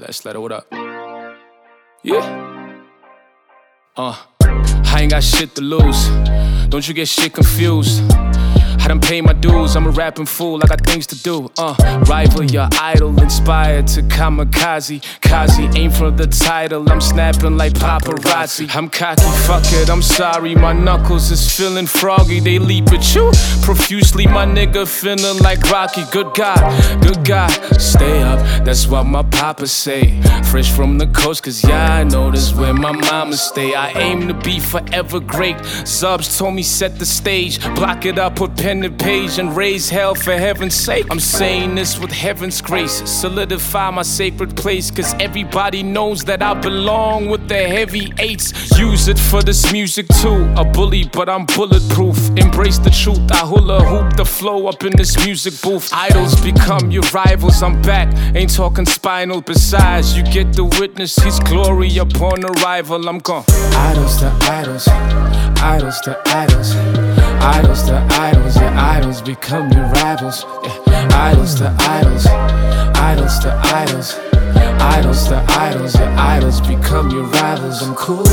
Let's let it, what up? Yeah. I ain't got shit to lose. Don't you get shit confused. I done paid my dues, I'm a rapping fool, I got things to do. Rival your idol, inspired to kamikaze. Kazi, aim for the title, I'm snapping like paparazzi. I'm cocky, fuck it, I'm sorry, my knuckles is feeling froggy. They leap at you profusely, my nigga feeling like Rocky. Good God, stay up, that's what my papa say. Fresh from the coast, cause yeah, I know this where my mama stay. I aim to be forever great. Zubs told me set the stage, block it up, put pen to page and raise hell for heaven's sake. I'm saying this with heaven's grace, solidify my sacred place, cause everybody knows that I belong with the heavy eights. Use it for this music too, a bully but I'm bulletproof. Embrace the truth, I hula hoop the flow up in this music booth. Idols become your rivals, I'm back, ain't talking spinal. Besides, you get to witness his glory upon arrival. I'm gone. Idols to idols, idols to idols, idols to idols, your idols become your rivals. Yeah. Idols to idols, idols to idols, idols to idols, your idols become your rivals. I'm cool,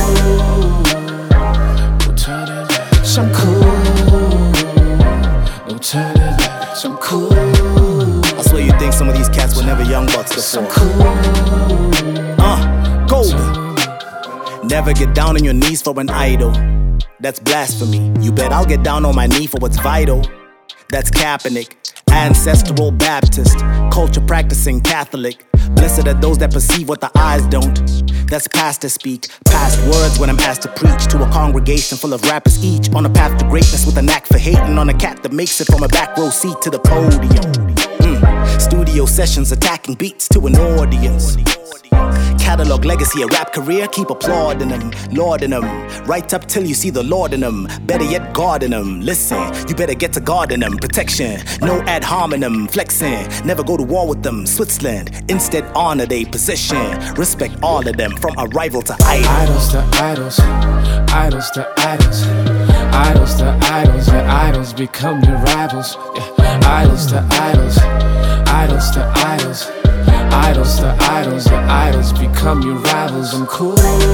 no turning back. I'm cool, no turning back. I'm cool. I swear you think some of these cats were never young bucks before. I'm cool. Gold. Never get down on your knees for an idol. That's blasphemy. You bet I'll get down on my knee for what's vital. That's Kaepernick, ancestral Baptist, culture practicing Catholic. Blessed are those that perceive what the eyes don't. That's pastor speak, past words when I'm asked to preach to a congregation full of rappers each on a path to greatness with a knack for hating on a cat that makes it from a back row seat to the podium. Studio sessions attacking beats to an audience. Catalog legacy, a rap career, keep applauding them, lauding them. Right up till you see the Lord in them. Better yet, God in them. Listen, you better get to God in them. Protection, no ad hominem, flexing. Never go to war with them. Switzerland, instead honor their position. Respect all of them, from a rival to idol. Idols to idols, idols to idols, idols to idols, your idols become your rivals. Yeah. Idols to idols, idols to idols, idols to idols, your idols become your rivals. I'm cool,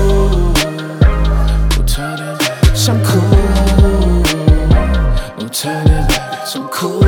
no turning back. I'm cool, no turning back. I'm cool.